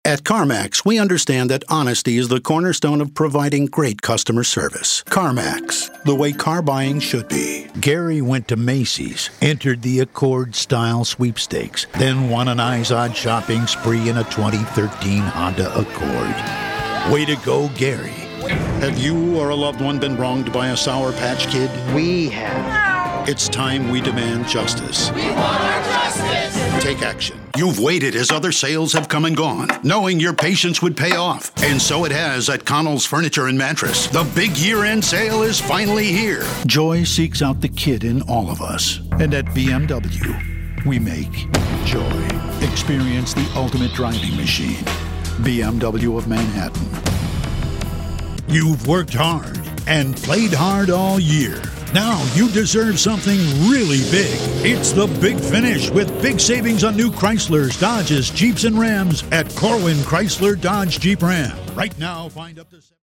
At CarMax, we understand that honesty is the cornerstone of providing great customer service. CarMax, the way car buying should be. Gary went to Macy's, entered the Accord-style sweepstakes, then won an Izod shopping spree in a 2013 Honda Accord. Way to go, Gary. Have you or a loved one been wronged by a Sour Patch Kid? We have. It's time we demand justice. We want our justice! Take action. You've waited as other sales have come and gone, knowing your patience would pay off. And so it has at Connell's Furniture and Mattress. The big year-end sale is finally here. Joy seeks out the kid in all of us. And at BMW, we make joy. Experience the ultimate driving machine. BMW of Manhattan. You've worked hard and played hard all year. Now you deserve something really big. It's the Big Finish with big savings on new Chryslers, Dodges, Jeeps, and Rams at Corwin Chrysler Dodge Jeep Ram. Right now, find up to